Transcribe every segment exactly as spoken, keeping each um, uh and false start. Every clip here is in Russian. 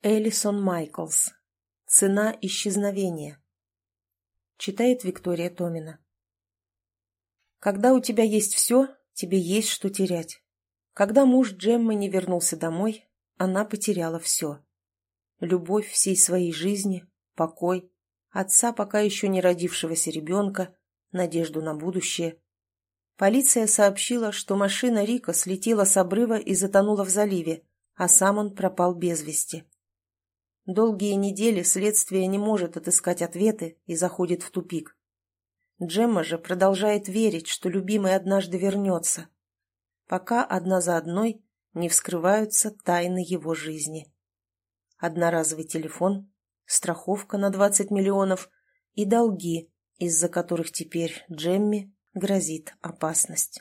Элисон Майклс. Цена исчезновения. Читает Виктория Томина. Когда у тебя есть все, тебе есть что терять. Когда муж Джеммы не вернулся домой, она потеряла все. Любовь всей своей жизни, покой, отца пока еще не родившегося ребенка, надежду на будущее. Полиция сообщила, что машина Рико слетела с обрыва и затонула в заливе, а сам он пропал без вести. Долгие недели следствие не может отыскать ответы и заходит в тупик. Джемма же продолжает верить, что любимый однажды вернется, пока одна за одной не вскрываются тайны его жизни. Одноразовый телефон, страховка на двадцать миллионов и долги, из-за которых теперь Джемме грозит опасность.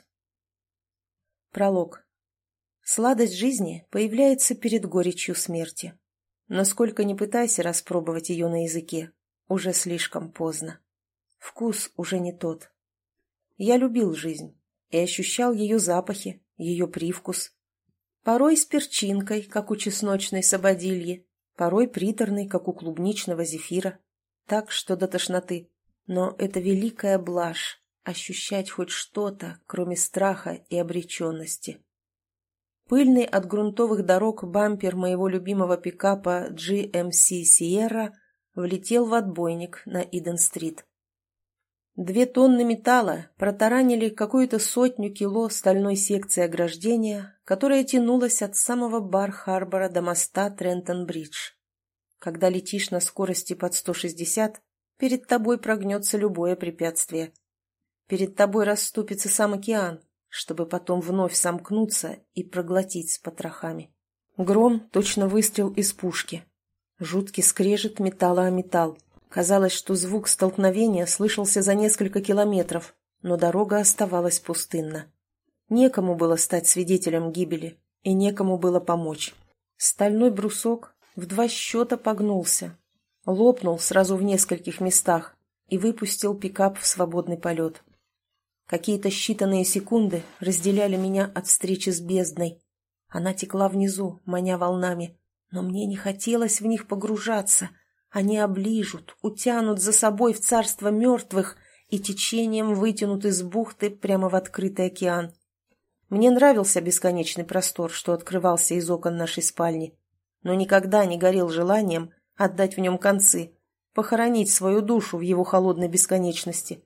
Пролог. Сладость жизни появляется перед горечью смерти. Но сколько ни пытайся распробовать ее на языке, уже слишком поздно. Вкус уже не тот. Я любил жизнь и ощущал ее запахи, ее привкус. Порой с перчинкой, как у чесночной сабадильи, порой приторной, как у клубничного зефира, так что до тошноты. Но это великая блажь — ощущать хоть что-то, кроме страха и обреченности. Пыльный от грунтовых дорог бампер моего любимого пикапа джи эм си Sierra влетел в отбойник на Иден-стрит. Две тонны металла протаранили какую-то сотню кило стальной секции ограждения, которая тянулась от самого Бар-Харбора до моста Трентон-Бридж. Когда летишь на скорости под сто шестьдесят, перед тобой прогнется любое препятствие. Перед тобой расступится сам океан, чтобы потом вновь сомкнуться и проглотить с потрохами. Гром, точно выстрел из пушки. Жуткий скрежет металла о металл. Казалось, что звук столкновения слышался за несколько километров, но дорога оставалась пустынна. Некому было стать свидетелем гибели, и некому было помочь. Стальной брусок в два счета погнулся, лопнул сразу в нескольких местах и выпустил пикап в свободный полет. Какие-то считанные секунды разделяли меня от встречи с бездной. Она текла внизу, маня волнами, но мне не хотелось в них погружаться. Они оближут, утянут за собой в царство мертвых и течением вытянут из бухты прямо в открытый океан. Мне нравился бесконечный простор, что открывался из окон нашей спальни, но никогда не горел желанием отдать в нем концы, похоронить свою душу в его холодной бесконечности.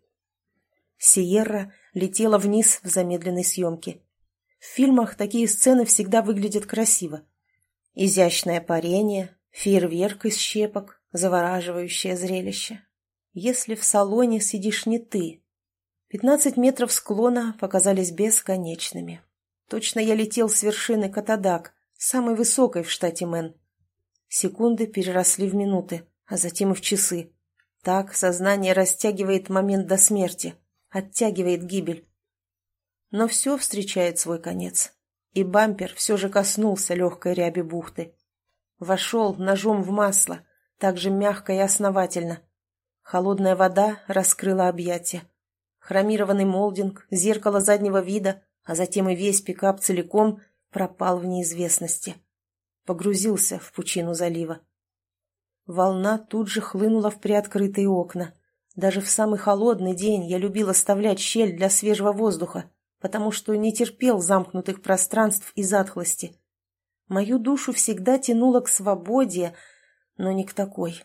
Сиерра летела вниз в замедленной съемке. В фильмах такие сцены всегда выглядят красиво. Изящное парение, фейерверк из щепок, завораживающее зрелище. Если в салоне сидишь не ты. Пятнадцать метров склона показались бесконечными. Точно я летел с вершины Катадак, самой высокой в штате Мэн. Секунды переросли в минуты, а затем и в часы. Так сознание растягивает момент до смерти. Оттягивает гибель. Но все встречает свой конец, и бампер все же коснулся легкой ряби бухты. Вошел ножом в масло, так же мягко и основательно. Холодная вода раскрыла объятия. Хромированный молдинг, зеркало заднего вида, а затем и весь пикап целиком пропал в неизвестности. Погрузился в пучину залива. Волна тут же хлынула в приоткрытые окна. Даже в самый холодный день я любил оставлять щель для свежего воздуха, потому что не терпел замкнутых пространств и затхлости. Мою душу всегда тянуло к свободе, но не к такой.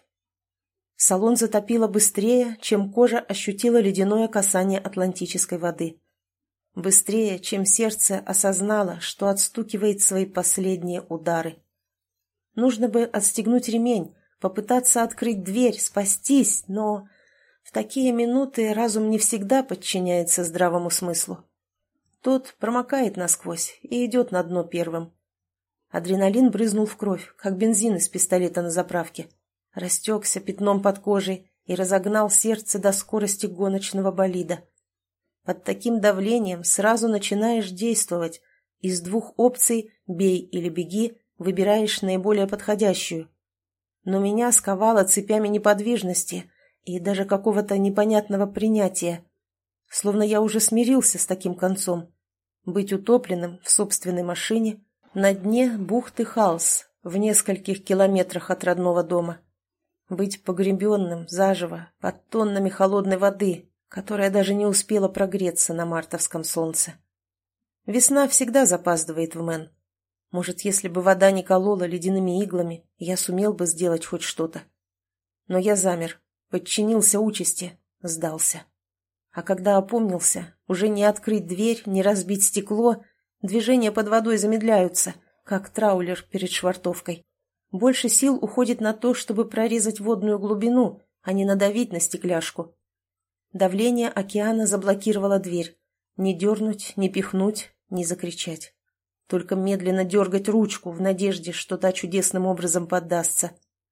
Салон затопило быстрее, чем кожа ощутила ледяное касание атлантической воды. Быстрее, чем сердце осознало, что отстукивает свои последние удары. Нужно бы отстегнуть ремень, попытаться открыть дверь, спастись, но... В такие минуты разум не всегда подчиняется здравому смыслу. Тот промокает насквозь и идет на дно первым. Адреналин брызнул в кровь, как бензин из пистолета на заправке. Растекся пятном под кожей и разогнал сердце до скорости гоночного болида. Под таким давлением сразу начинаешь действовать. Из двух опций «бей» или «беги» выбираешь наиболее подходящую. Но меня сковало цепями неподвижности и даже какого-то непонятного принятия. Словно я уже смирился с таким концом. Быть утопленным в собственной машине на дне бухты Халс, в нескольких километрах от родного дома. Быть погребенным заживо под тоннами холодной воды, которая даже не успела прогреться на мартовском солнце. Весна всегда запаздывает в Мэн. Может, если бы вода не колола ледяными иглами, я сумел бы сделать хоть что-то. Но я замер, подчинился участи, сдался. А когда опомнился, уже не открыть дверь, не разбить стекло, движения под водой замедляются, как траулер перед швартовкой. Больше сил уходит на то, чтобы прорезать водную глубину, а не надавить на стекляшку. Давление океана заблокировало дверь. Не дернуть, не пихнуть, не закричать. Только медленно дергать ручку в надежде, что та чудесным образом поддастся.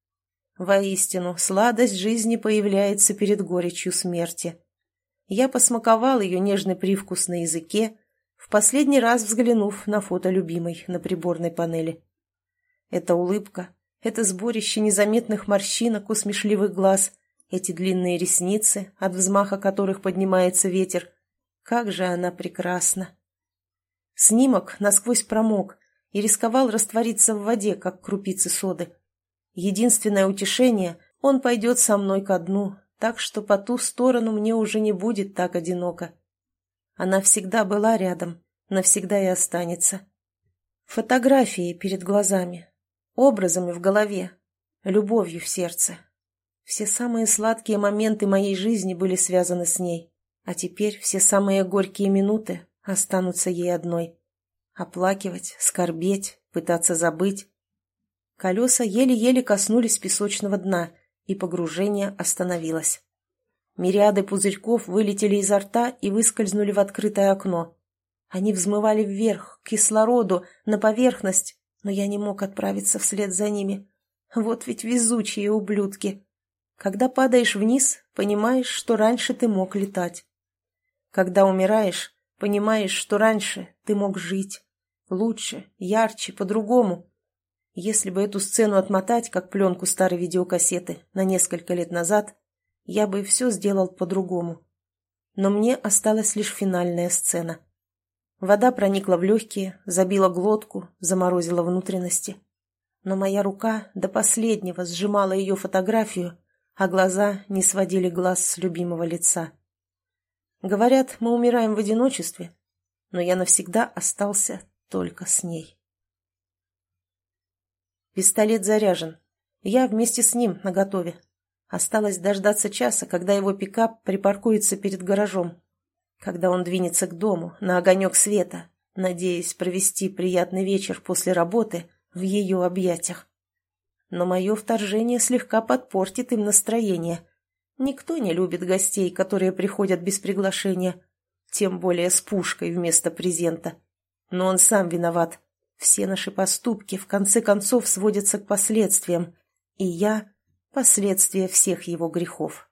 Воистину, сладость жизни появляется перед горечью смерти. Я посмаковал ее нежный привкус на языке, в последний раз взглянув на фото любимой на приборной панели. Эта улыбка, это сборище незаметных морщинок у смешливых глаз, эти длинные ресницы, от взмаха которых поднимается ветер. Как же она прекрасна! Снимок насквозь промок и рисковал раствориться в воде, как крупицы соды. Единственное утешение — он пойдет со мной ко дну, так что по ту сторону мне уже не будет так одиноко. Она всегда была рядом, навсегда и останется. Фотографии перед глазами, образами в голове, любовью в сердце. Все самые сладкие моменты моей жизни были связаны с ней, а теперь все самые горькие минуты останутся ей одной. Оплакивать, скорбеть, пытаться забыть. Колеса еле-еле коснулись песочного дна, и погружение остановилось. Мириады пузырьков вылетели изо рта и выскользнули в открытое окно. Они взмывали вверх, к кислороду, на поверхность, но я не мог отправиться вслед за ними. Вот ведь везучие ублюдки. Когда падаешь вниз, понимаешь, что раньше ты мог летать. Когда умираешь, понимаешь, что раньше ты мог жить. Лучше, ярче, по-другому. Если бы эту сцену отмотать, как пленку старой видеокассеты, на несколько лет назад, я бы все сделал по-другому. Но мне осталась лишь финальная сцена. Вода проникла в легкие, забила глотку, заморозила внутренности. Но моя рука до последнего сжимала ее фотографию, а глаза не сводили глаз с любимого лица. Говорят, мы умираем в одиночестве, но я навсегда остался только с ней. Пистолет заряжен. Я вместе с ним наготове. Осталось дождаться часа, когда его пикап припаркуется перед гаражом, когда он двинется к дому, на огонек света, надеясь провести приятный вечер после работы в ее объятиях. Но мое вторжение слегка подпортит им настроение. Никто не любит гостей, которые приходят без приглашения, тем более с пушкой вместо презента. Но он сам виноват. Все наши поступки в конце концов сводятся к последствиям, и я — последствия всех его грехов.